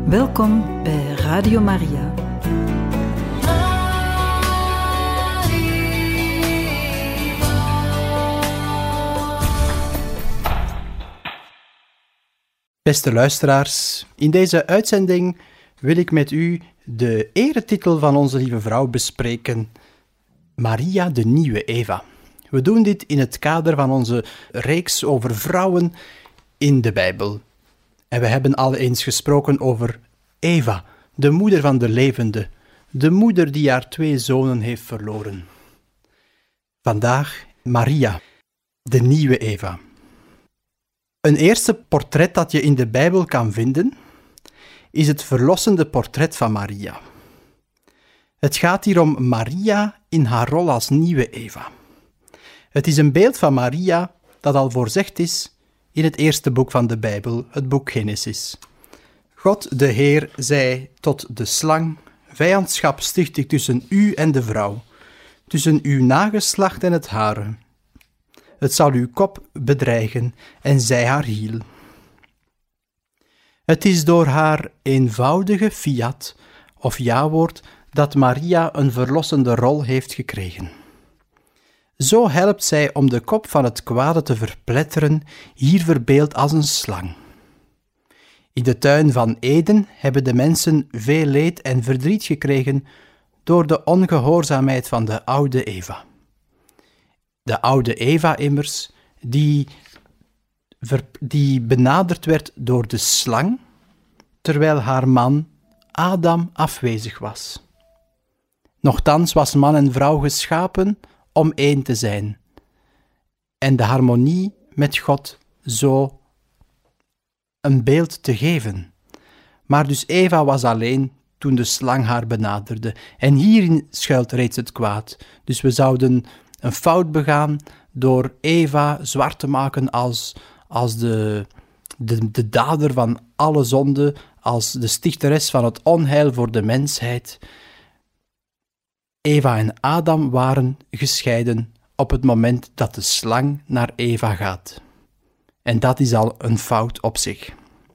Welkom bij Radio Maria. Beste luisteraars, in deze uitzending wil ik met u de eretitel van onze lieve vrouw bespreken, Maria de Nieuwe Eva. We doen dit in het kader van onze reeks over vrouwen in de Bijbel. En we hebben al eens gesproken over Eva, de moeder van de levende, de moeder die haar 2 zonen heeft verloren. Vandaag Maria, de nieuwe Eva. Een eerste portret dat je in de Bijbel kan vinden, is het verlossende portret van Maria. Het gaat hier om Maria in haar rol als nieuwe Eva. Het is een beeld van Maria dat al voorzegd is in het eerste boek van de Bijbel, het boek Genesis. God, de Heer, zei tot de slang: vijandschap sticht ik tussen u en de vrouw, tussen uw nageslacht en het hare. Het zal uw kop bedreigen en zij haar hiel. Het is door haar eenvoudige fiat of ja-woord dat Maria een verlossende rol heeft gekregen. Zo helpt zij om de kop van het kwade te verpletteren, hier verbeeld als een slang. In de tuin van Eden hebben de mensen veel leed en verdriet gekregen door de ongehoorzaamheid van de oude Eva. De oude Eva immers, die benaderd werd door de slang, terwijl haar man Adam afwezig was. Nochtans was man en vrouw geschapen om één te zijn, en de harmonie met God zo een beeld te geven. Maar dus Eva was alleen toen de slang haar benaderde, en hierin schuilt reeds het kwaad. Dus we zouden een fout begaan door Eva zwart te maken als de dader van alle zonde, als de stichteres van het onheil voor de mensheid. Eva en Adam waren gescheiden op het moment dat de slang naar Eva gaat. En dat is al een fout op zich.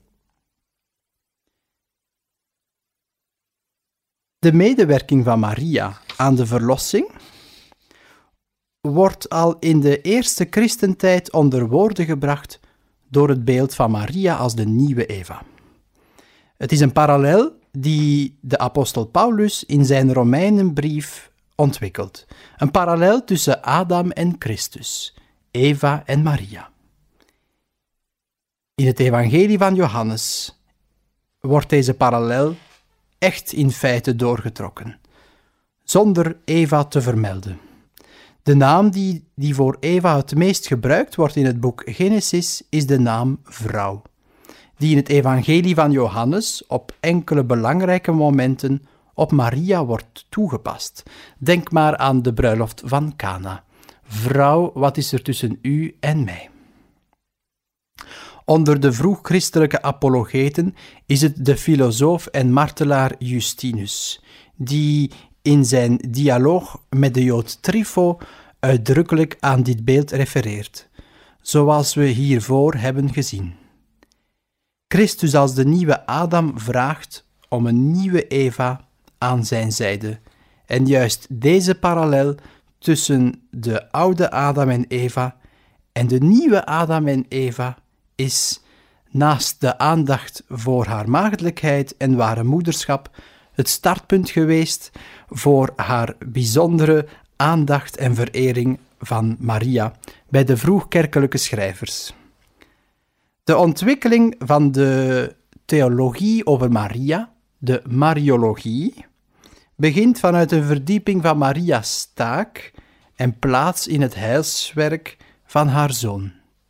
De medewerking van Maria aan de verlossing wordt al in de eerste christentijd onder woorden gebracht door het beeld van Maria als de nieuwe Eva. Het is een parallel die de apostel Paulus in zijn Romeinenbrief ontwikkelt. Een parallel tussen Adam en Christus, Eva en Maria. In het evangelie van Johannes wordt deze parallel echt in feite doorgetrokken, zonder Eva te vermelden. De naam die voor Eva het meest gebruikt wordt in het boek Genesis is de naam vrouw, die in het evangelie van Johannes op enkele belangrijke momenten op Maria wordt toegepast. Denk maar aan de bruiloft van Cana. Vrouw, wat is er tussen u en mij? Onder de vroeg-christelijke apologeten is het de filosoof en martelaar Justinus, die in zijn dialoog met de Jood Trypho uitdrukkelijk aan dit beeld refereert, zoals we hiervoor hebben gezien. Christus als de nieuwe Adam vraagt om een nieuwe Eva aan zijn zijde, en juist deze parallel tussen de oude Adam en Eva en de nieuwe Adam en Eva is, naast de aandacht voor haar maagdelijkheid en ware moederschap, het startpunt geweest voor haar bijzondere aandacht en verering van Maria bij de vroegkerkelijke schrijvers. De ontwikkeling van de theologie over Maria, de Mariologie, begint vanuit een verdieping van Maria's taak en plaats in het heilswerk van haar zoon.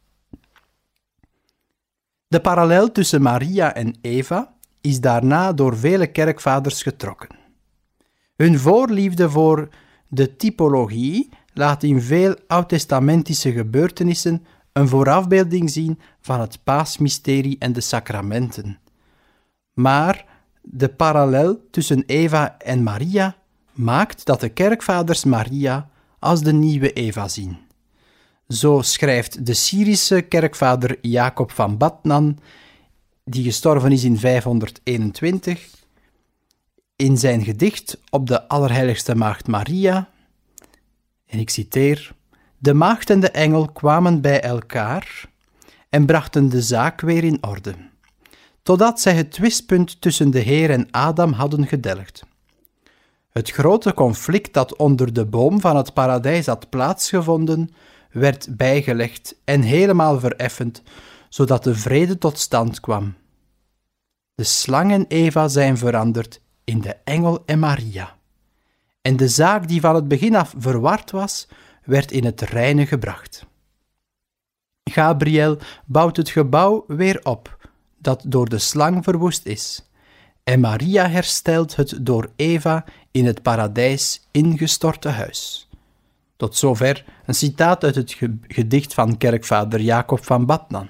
De parallel tussen Maria en Eva is daarna door vele kerkvaders getrokken. Hun voorliefde voor de typologie laat in veel oud-testamentische gebeurtenissen een voorafbeelding zien van het paasmysterie en de sacramenten. Maar de parallel tussen Eva en Maria maakt dat de kerkvaders Maria als de nieuwe Eva zien. Zo schrijft de Syrische kerkvader Jacob van Batnan die gestorven is in 521, in zijn gedicht op de Allerheiligste Maagd Maria, en ik citeer: de maagd en de engel kwamen bij elkaar en brachten de zaak weer in orde, totdat zij het twistpunt tussen de Heer en Adam hadden gedelgd. Het grote conflict dat onder de boom van het paradijs had plaatsgevonden, werd bijgelegd en helemaal vereffend, zodat de vrede tot stand kwam. De slang en Eva zijn veranderd in de engel en Maria. En de zaak die van het begin af verward was, werd in het reine gebracht. Gabriel bouwt het gebouw weer op, dat door de slang verwoest is, en Maria herstelt het door Eva in het paradijs ingestorte huis. Tot zover een citaat uit het gedicht van kerkvader Jacob van Batnan.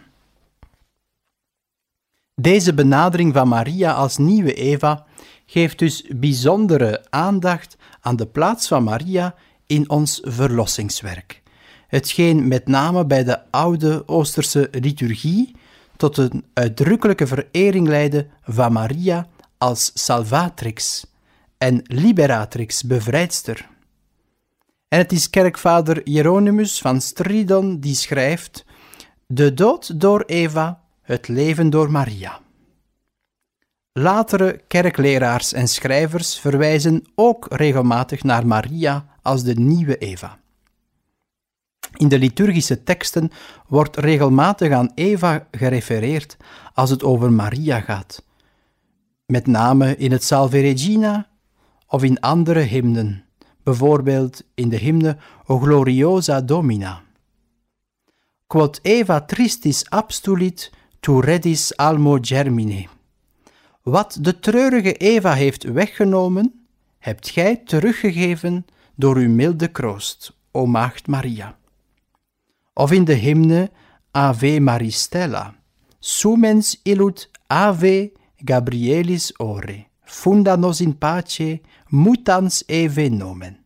Deze benadering van Maria als nieuwe Eva geeft dus bijzondere aandacht aan de plaats van Maria in ons verlossingswerk, hetgeen met name bij de oude Oosterse liturgie tot een uitdrukkelijke verering leidde van Maria als salvatrix en liberatrix, bevrijdster. En het is kerkvader Hieronymus van Stridon die schrijft: de dood door Eva, het leven door Maria. Latere kerkleraars en schrijvers verwijzen ook regelmatig naar Maria als de nieuwe Eva. In de liturgische teksten wordt regelmatig aan Eva gerefereerd als het over Maria gaat, met name in het Salve Regina of in andere hymnen, bijvoorbeeld in de hymne O Gloriosa Domina. Quod Eva tristis abstulit, tu redis almo germine. Wat de treurige Eva heeft weggenomen, hebt gij teruggegeven door uw milde kroost, o Maagd Maria. Of in de hymne Ave Maristella, Sumens illud Ave Gabrielis ore, funda nos in pace, mutans eve nomen.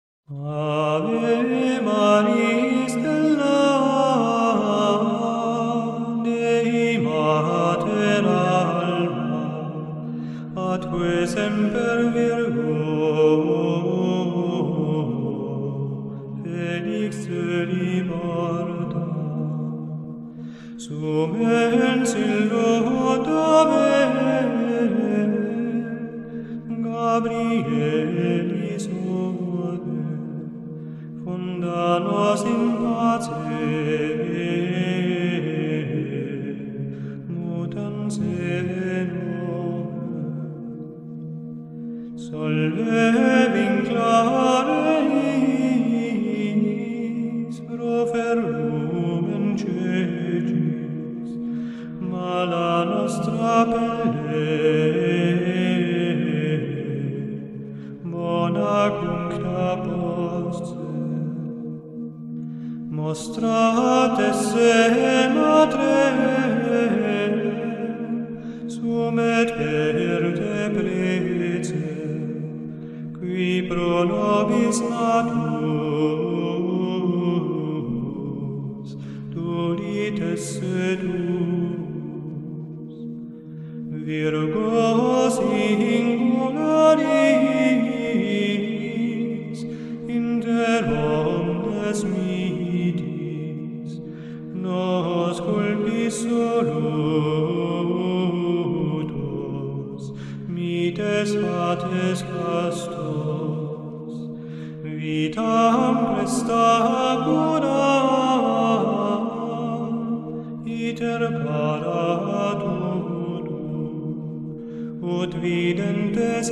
Ave Maristella, Dei Mater alba, atque semper Virgo, felix liberta, sumens illud Ave Gabrielis ore, funda nos in pace, mutans eve nomen. Solve vinclaris, proferumen cegis, mala nostra pelle, bona cuncta post. Mostrat esse matre, sumet per te prece, qui pro nobis natus, tulit esse tuus. Virgo singularis, inter omnes mitis, nos culpis solutos, mites fates castos, vitam prestacuna, iter paratutum, ut videntes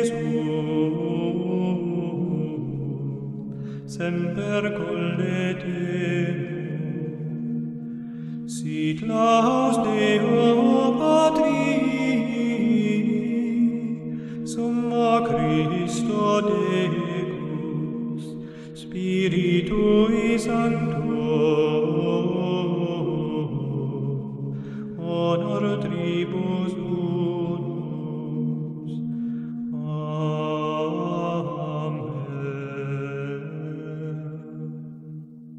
Iesum, semper colletemus. Sit laus Deo Patri, summa Christo Decus, Spiritui Sancto, honor tribus unus.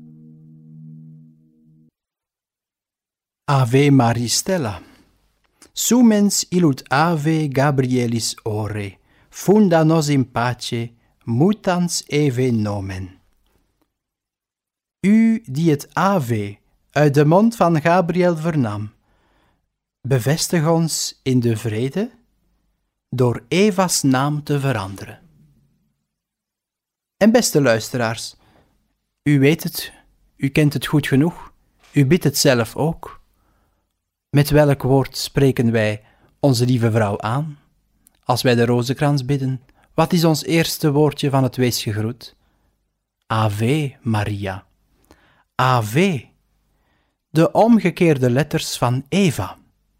Ave Maristella. Sumens illud ave Gabrielis ore, funda nos in pace, mutans eve nomen. U die het ave uit de mond van Gabriel vernam, bevestig ons in de vrede door Eva's naam te veranderen. En beste luisteraars, u weet het, u kent het goed genoeg, u bidt het zelf ook. Met welk woord spreken wij onze lieve vrouw aan? Als wij de rozenkrans bidden, wat is ons eerste woordje van het wees gegroet? Ave Maria. Ave, de omgekeerde letters van Eva.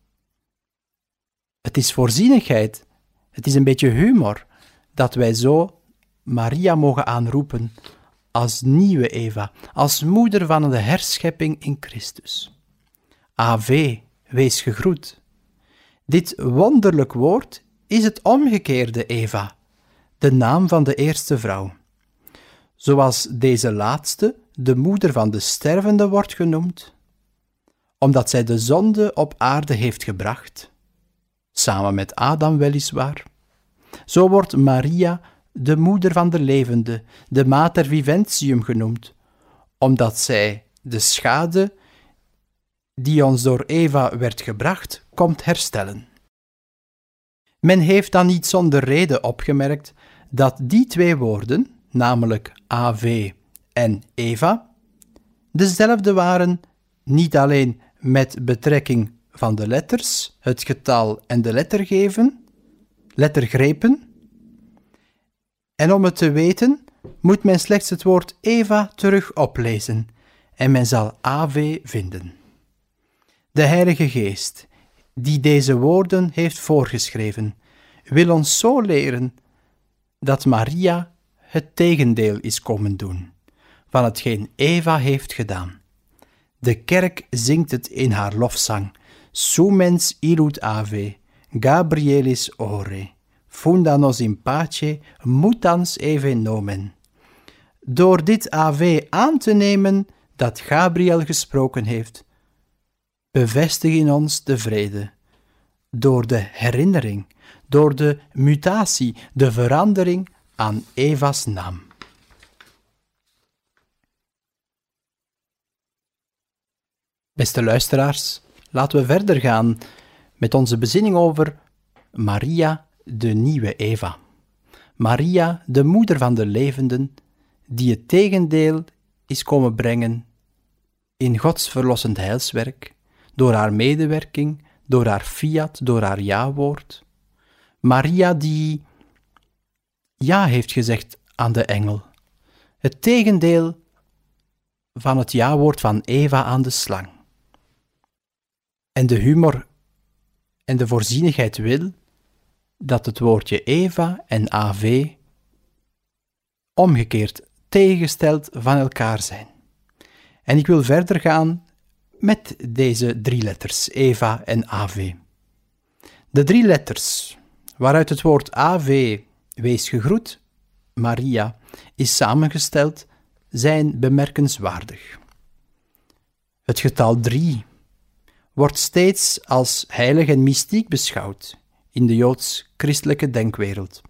Het is voorzienigheid, het is een beetje humor, dat wij zo Maria mogen aanroepen als nieuwe Eva, als moeder van de herschepping in Christus. Ave, wees gegroet. Dit wonderlijk woord is het omgekeerde Eva, de naam van de eerste vrouw. Zoals deze laatste de moeder van de stervende wordt genoemd, omdat zij de zonde op aarde heeft gebracht, samen met Adam weliswaar. Zo wordt Maria de moeder van de levende, de mater viventium genoemd, omdat zij de schade die ons door Eva werd gebracht, komt herstellen. Men heeft dan niet zonder reden opgemerkt dat die twee woorden, namelijk Ave en Eva, dezelfde waren, niet alleen met betrekking van de letters, het getal en de lettergrepen. En om het te weten, moet men slechts het woord Eva terug oplezen en men zal Ave vinden. De Heilige Geest, die deze woorden heeft voorgeschreven, wil ons zo leren dat Maria het tegendeel is komen doen van hetgeen Eva heeft gedaan. De kerk zingt het in haar lofzang. Sumens illud ave, Gabrielis ore, funda nos in pace, mutans eve nomen. Door dit ave aan te nemen dat Gabriel gesproken heeft, bevestig in ons de vrede. Door de herinnering, door de mutatie, de verandering aan Eva's naam. Beste luisteraars, laten we verder gaan met onze bezinning over Maria, de nieuwe Eva. Maria, de moeder van de levenden, die het tegendeel is komen brengen in Gods verlossend heilswerk, door haar medewerking, door haar fiat, door haar ja-woord. Maria die ja heeft gezegd aan de engel. Het tegendeel van het ja-woord van Eva aan de slang. En de humor en de voorzienigheid wil dat het woordje Eva en AV omgekeerd tegengesteld van elkaar zijn. En ik wil verder gaan met deze drie letters, Eva en AV. De drie letters waaruit het woord AV, wees gegroet, Maria, is samengesteld, zijn bemerkenswaardig. Het getal 3 wordt steeds als heilig en mystiek beschouwd in de joods-christelijke denkwereld.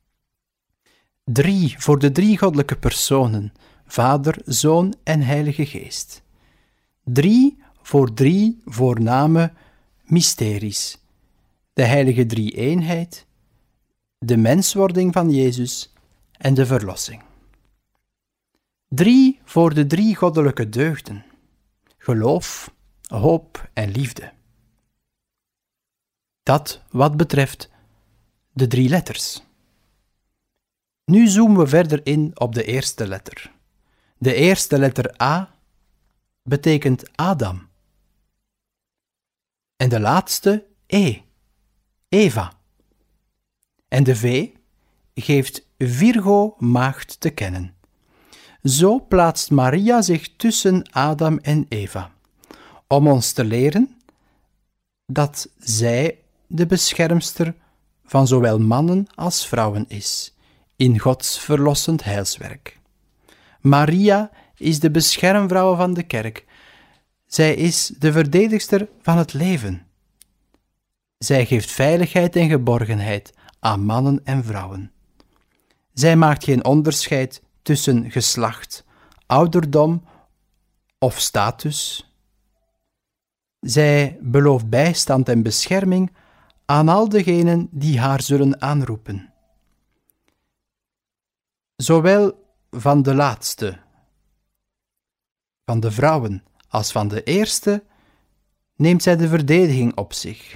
3 voor de drie goddelijke personen, Vader, Zoon en Heilige Geest. 3 voor drie voorname mysteries, de heilige drie-eenheid, de menswording van Jezus en de verlossing. 3 voor de drie goddelijke deugden, geloof, hoop en liefde. Dat wat betreft de drie letters. Nu zoomen we verder in op de eerste letter. De eerste letter A betekent Adam. En de laatste E, Eva. En de V geeft Virgo maagd te kennen. Zo plaatst Maria zich tussen Adam en Eva, om ons te leren dat zij de beschermster van zowel mannen als vrouwen is, in Gods verlossend heilswerk. Maria is de beschermvrouw van de kerk. Zij is de verdedigster van het leven. Zij geeft veiligheid en geborgenheid aan mannen en vrouwen. Zij maakt geen onderscheid tussen geslacht, ouderdom of status. Zij belooft bijstand en bescherming aan al degenen die haar zullen aanroepen. Zowel van de laatste, van de vrouwen, als van de eerste, neemt zij de verdediging op zich.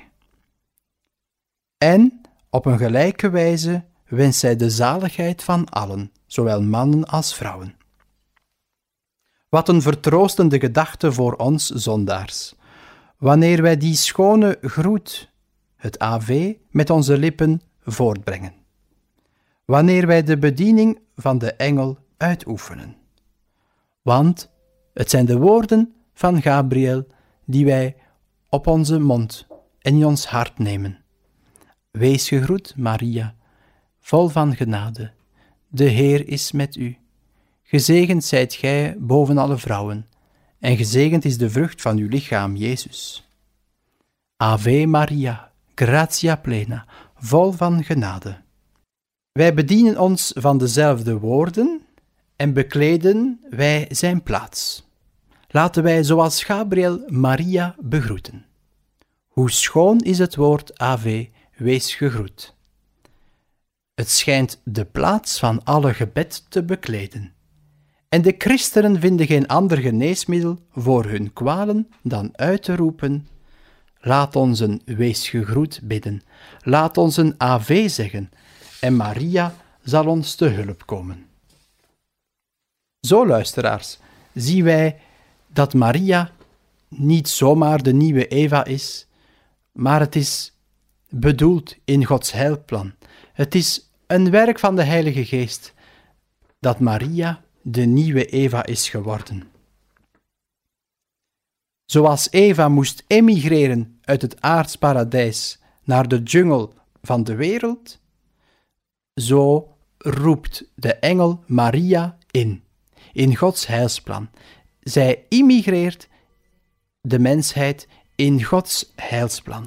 En op een gelijke wijze wenst zij de zaligheid van allen, zowel mannen als vrouwen. Wat een vertroostende gedachte voor ons zondaars, wanneer wij die schone groet, het Ave, met onze lippen voortbrengen. Wanneer wij de bediening van de engel uitoefenen. Want het zijn de woorden van Gabriel die wij op onze mond en in ons hart nemen. Wees gegroet, Maria, vol van genade. De Heer is met u. Gezegend zijt gij boven alle vrouwen, en gezegend is de vrucht van uw lichaam, Jezus. Ave Maria, gratia plena, vol van genade. Wij bedienen ons van dezelfde woorden en bekleden wij zijn plaats. Laten wij zoals Gabriel Maria begroeten. Hoe schoon is het woord Ave, wees gegroet. Het schijnt de plaats van alle gebed te bekleden. En de christenen vinden geen ander geneesmiddel voor hun kwalen dan uit te roepen: laat ons een wees gegroet bidden, laat ons een Ave zeggen, en Maria zal ons te hulp komen. Zo, luisteraars, zien wij dat Maria niet zomaar de nieuwe Eva is, maar het is bedoeld in Gods heilplan. Het is een werk van de Heilige Geest dat Maria de nieuwe Eva is geworden. Zoals Eva moest emigreren uit het aards paradijs naar de jungle van de wereld, zo roept de engel Maria in Gods heilsplan. Zij immigreert de mensheid in Gods heilsplan.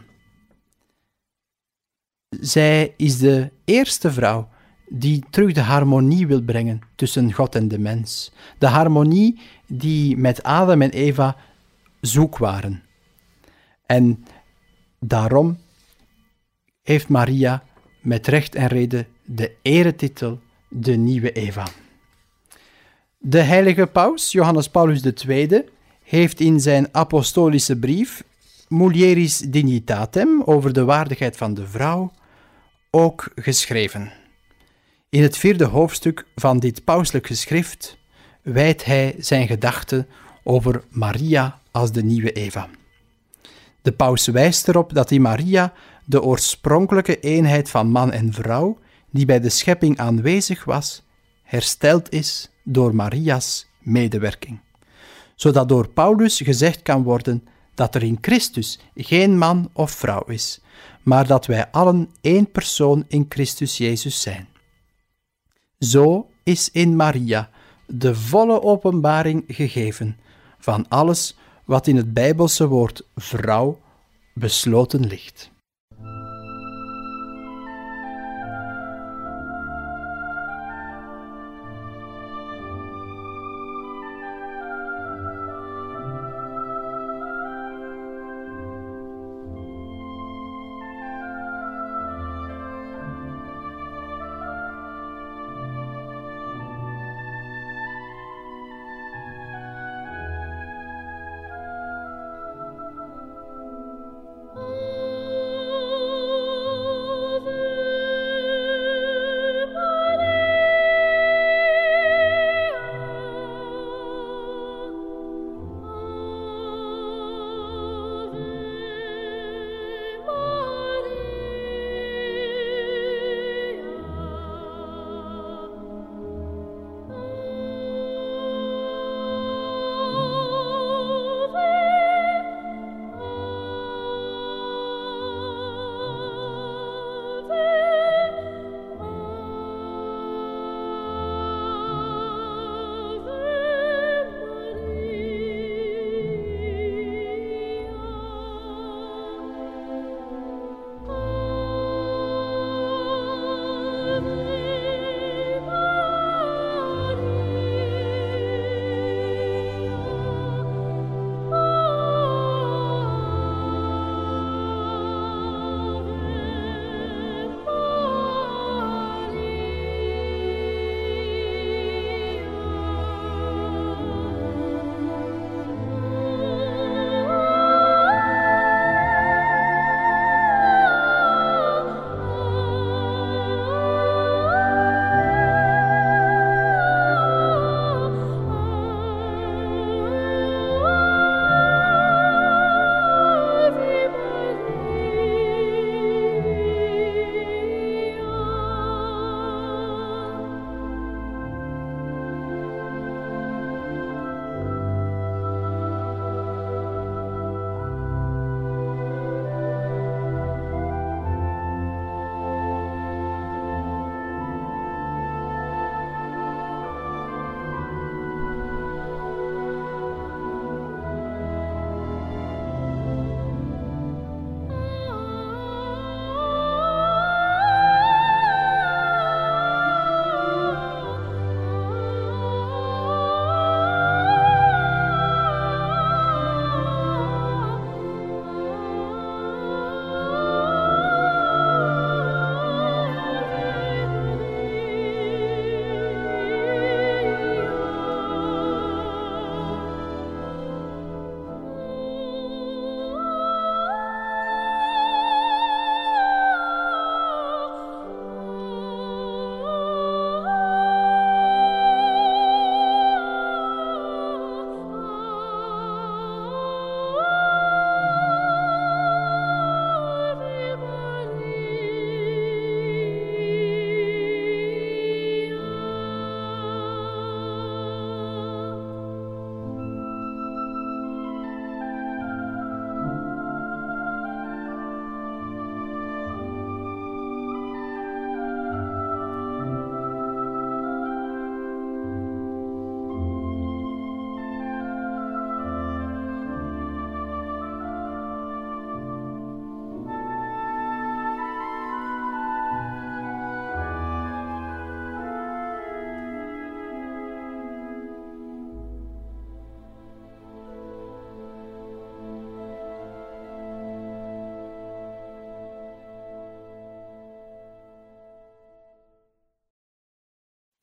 Zij is de eerste vrouw die terug de harmonie wil brengen tussen God en de mens. De harmonie die met Adam en Eva zoek waren. En daarom heeft Maria met recht en reden de eretitel de nieuwe Eva. De heilige paus, Johannes Paulus II, heeft in zijn apostolische brief Mulieris Dignitatem over de waardigheid van de vrouw ook geschreven. In het 4e hoofdstuk van dit pauselijk geschrift wijdt hij zijn gedachten over Maria als de nieuwe Eva. De paus wijst erop dat in Maria de oorspronkelijke eenheid van man en vrouw, die bij de schepping aanwezig was, hersteld is door Maria's medewerking. Zodat door Paulus gezegd kan worden dat er in Christus geen man of vrouw is, maar dat wij allen één persoon in Christus Jezus zijn. Zo is in Maria de volle openbaring gegeven van alles wat in het Bijbelse woord vrouw besloten ligt.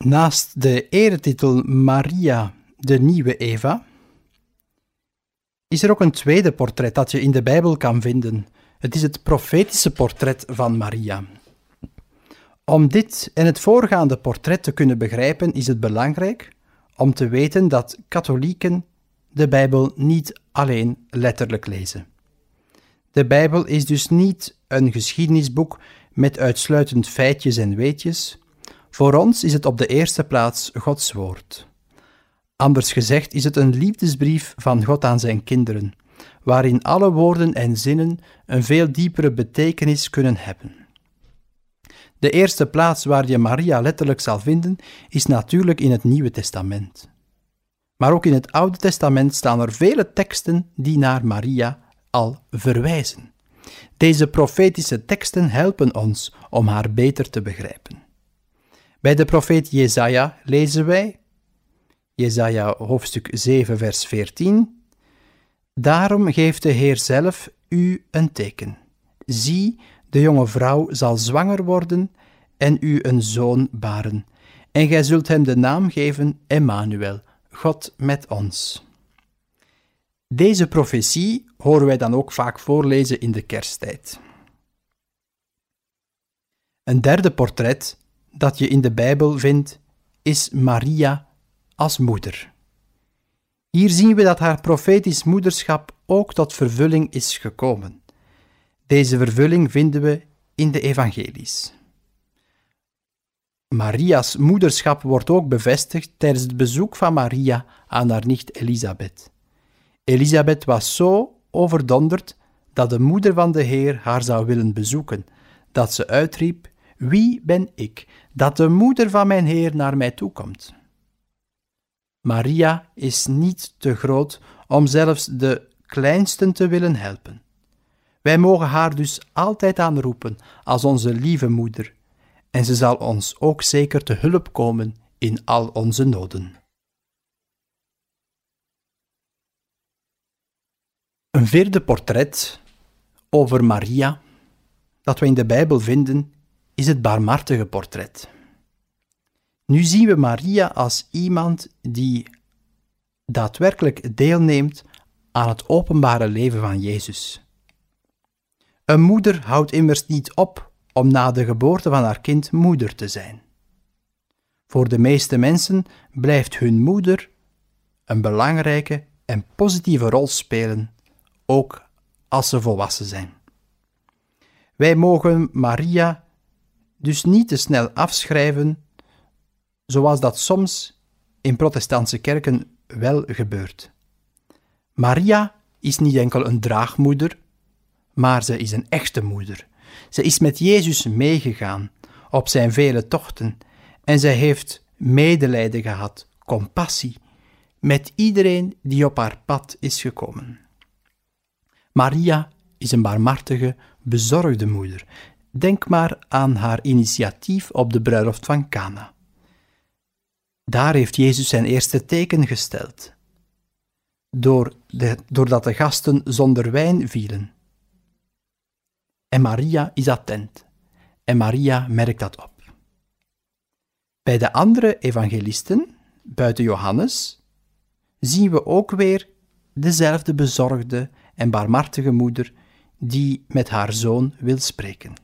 Naast de eretitel Maria, de nieuwe Eva, is er ook een tweede portret dat je in de Bijbel kan vinden. Het is het profetische portret van Maria. Om dit en het voorgaande portret te kunnen begrijpen, is het belangrijk om te weten dat katholieken de Bijbel niet alleen letterlijk lezen. De Bijbel is dus niet een geschiedenisboek met uitsluitend feitjes en weetjes. Voor ons is het op de eerste plaats Gods woord. Anders gezegd is het een liefdesbrief van God aan zijn kinderen, waarin alle woorden en zinnen een veel diepere betekenis kunnen hebben. De eerste plaats waar je Maria letterlijk zal vinden, is natuurlijk in het Nieuwe Testament. Maar ook in het Oude Testament staan er vele teksten die naar Maria al verwijzen. Deze profetische teksten helpen ons om haar beter te begrijpen. Bij de profeet Jesaja lezen wij, Jesaja hoofdstuk 7 vers 14, Daarom geeft de Heer zelf u een teken. Zie, de jonge vrouw zal zwanger worden en u een zoon baren. En gij zult hem de naam geven Emmanuel, God met ons. Deze profetie horen wij dan ook vaak voorlezen in de kersttijd. Een derde portret dat je in de Bijbel vindt, is Maria als moeder. Hier zien we dat haar profetisch moederschap ook tot vervulling is gekomen. Deze vervulling vinden we in de evangelies. Maria's moederschap wordt ook bevestigd tijdens het bezoek van Maria aan haar nicht Elisabeth. Elisabeth was zo overdonderd dat de moeder van de Heer haar zou willen bezoeken, dat ze uitriep, wie ben ik, dat de moeder van mijn Heer naar mij toekomt? Maria is niet te groot om zelfs de kleinsten te willen helpen. Wij mogen haar dus altijd aanroepen als onze lieve moeder, en ze zal ons ook zeker te hulp komen in al onze noden. Een vierde portret over Maria dat we in de Bijbel vinden, is het barmhartige portret. Nu zien we Maria als iemand die daadwerkelijk deelneemt aan het openbare leven van Jezus. Een moeder houdt immers niet op om na de geboorte van haar kind moeder te zijn. Voor de meeste mensen blijft hun moeder een belangrijke en positieve rol spelen, ook als ze volwassen zijn. Wij mogen Maria dus niet te snel afschrijven, zoals dat soms in protestantse kerken wel gebeurt. Maria is niet enkel een draagmoeder, maar ze is een echte moeder. Ze is met Jezus meegegaan op zijn vele tochten en zij heeft medelijden gehad, compassie, met iedereen die op haar pad is gekomen. Maria is een barmhartige, bezorgde moeder. Denk maar aan haar initiatief op de bruiloft van Kana. Daar heeft Jezus zijn eerste teken gesteld, doordat de gasten zonder wijn vielen. En Maria is attent, en Maria merkt dat op. Bij de andere evangelisten, buiten Johannes, zien we ook weer dezelfde bezorgde en barmhartige moeder die met haar zoon wil spreken.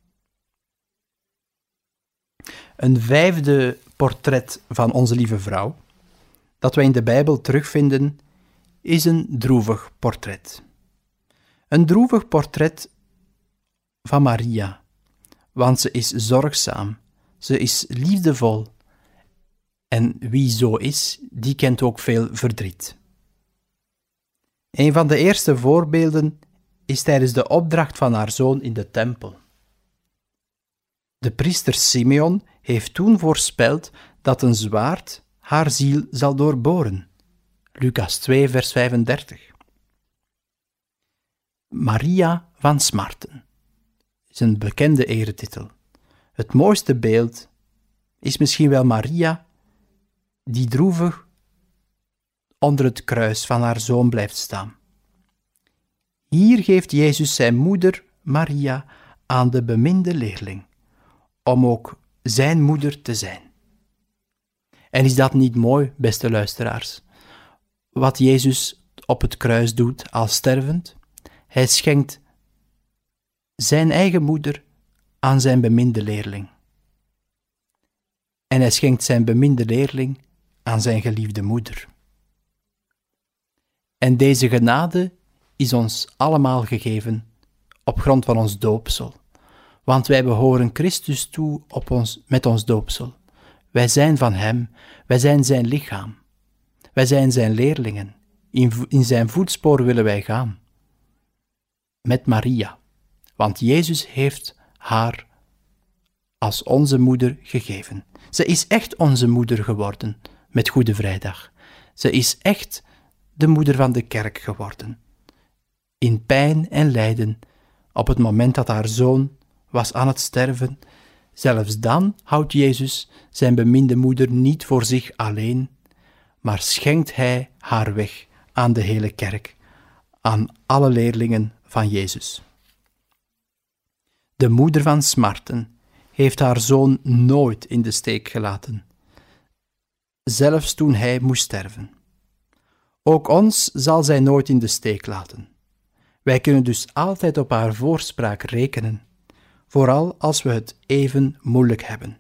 Een vijfde portret van onze lieve vrouw, dat wij in de Bijbel terugvinden, is een droevig portret. Een droevig portret van Maria, want ze is zorgzaam, ze is liefdevol en wie zo is, die kent ook veel verdriet. Een van de eerste voorbeelden is tijdens de opdracht van haar zoon in de tempel. De priester Simeon heeft toen voorspeld dat een zwaard haar ziel zal doorboren. Lucas 2, vers 35. Maria van Smarten is een bekende eretitel. Het mooiste beeld is misschien wel Maria die droevig onder het kruis van haar zoon blijft staan. Hier geeft Jezus zijn moeder Maria aan de beminde leerling, om ook zijn moeder te zijn. En is dat niet mooi, beste luisteraars? Wat Jezus op het kruis doet als stervend? Hij schenkt zijn eigen moeder aan zijn beminde leerling. En hij schenkt zijn beminde leerling aan zijn geliefde moeder. En deze genade is ons allemaal gegeven op grond van ons doopsel. Want wij behoren Christus toe met ons doopsel. Wij zijn van Hem, wij zijn zijn lichaam. Wij zijn zijn leerlingen. In zijn voetspoor willen wij gaan. Met Maria, want Jezus heeft haar als onze moeder gegeven. Ze is echt onze moeder geworden met Goede Vrijdag. Ze is echt de moeder van de kerk geworden. In pijn en lijden, op het moment dat haar zoon was aan het sterven, zelfs dan houdt Jezus zijn beminde moeder niet voor zich alleen, maar schenkt hij haar weg aan de hele kerk, aan alle leerlingen van Jezus. De moeder van smarten heeft haar zoon nooit in de steek gelaten, zelfs toen hij moest sterven. Ook ons zal zij nooit in de steek laten. Wij kunnen dus altijd op haar voorspraak rekenen, vooral als we het even moeilijk hebben.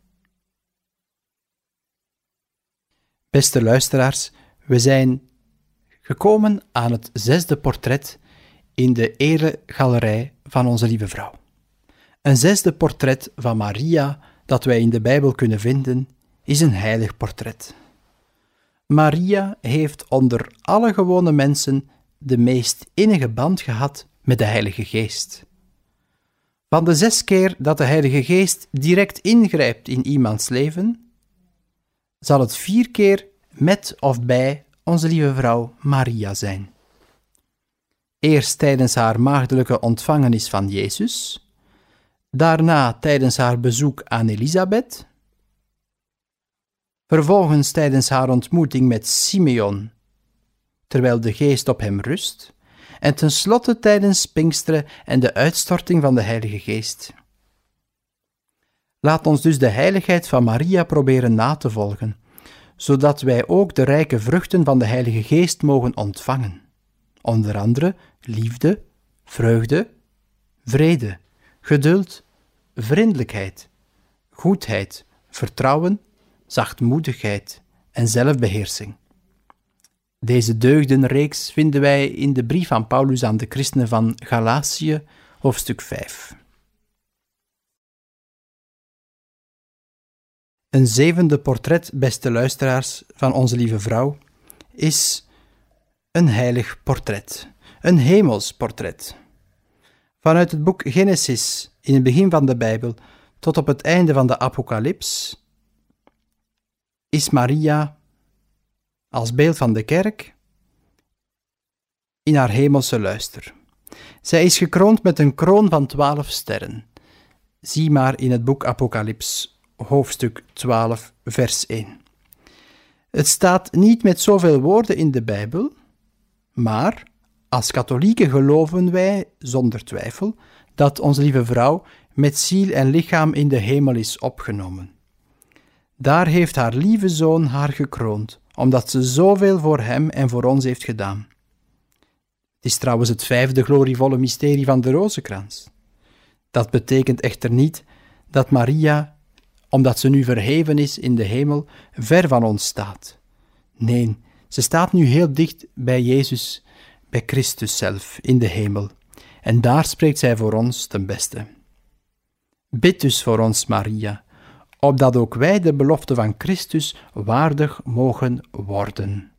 Beste luisteraars, we zijn gekomen aan het 6e portret in de eregalerij van onze lieve vrouw. Een 6e portret van Maria dat wij in de Bijbel kunnen vinden, is een heilig portret. Maria heeft onder alle gewone mensen de meest innige band gehad met de Heilige Geest. Van de 6 keer dat de Heilige Geest direct ingrijpt in iemands leven, zal het 4 keer met of bij onze lieve vrouw Maria zijn. Eerst tijdens haar maagdelijke ontvangenis van Jezus, daarna tijdens haar bezoek aan Elisabeth, vervolgens tijdens haar ontmoeting met Simeon, terwijl de Geest op hem rust, en tenslotte tijdens Pinksteren en de uitstorting van de Heilige Geest. Laat ons dus de heiligheid van Maria proberen na te volgen, zodat wij ook de rijke vruchten van de Heilige Geest mogen ontvangen. Onder andere liefde, vreugde, vrede, geduld, vriendelijkheid, goedheid, vertrouwen, zachtmoedigheid en zelfbeheersing. Deze deugdenreeks vinden wij in de brief van Paulus aan de christenen van Galatië, hoofdstuk 5. Een 7e portret, beste luisteraars, van onze lieve vrouw, is een heilig portret, een hemels portret. Vanuit het boek Genesis, in het begin van de Bijbel, tot op het einde van de Apocalyps, is Maria als beeld van de kerk in haar hemelse luister. Zij is gekroond met een kroon van 12 sterren. Zie maar in het boek Apocalyps, hoofdstuk 12, vers 1. Het staat niet met zoveel woorden in de Bijbel, maar als katholieken geloven wij, zonder twijfel, dat onze lieve vrouw met ziel en lichaam in de hemel is opgenomen. Daar heeft haar lieve zoon haar gekroond, omdat ze zoveel voor hem en voor ons heeft gedaan. Het is trouwens het 5e glorievolle mysterie van de rozenkrans. Dat betekent echter niet dat Maria, omdat ze nu verheven is in de hemel, ver van ons staat. Nee, ze staat nu heel dicht bij Jezus, bij Christus zelf, in de hemel. En daar spreekt zij voor ons ten beste. Bid dus voor ons, Maria, opdat ook wij de belofte van Christus waardig mogen worden.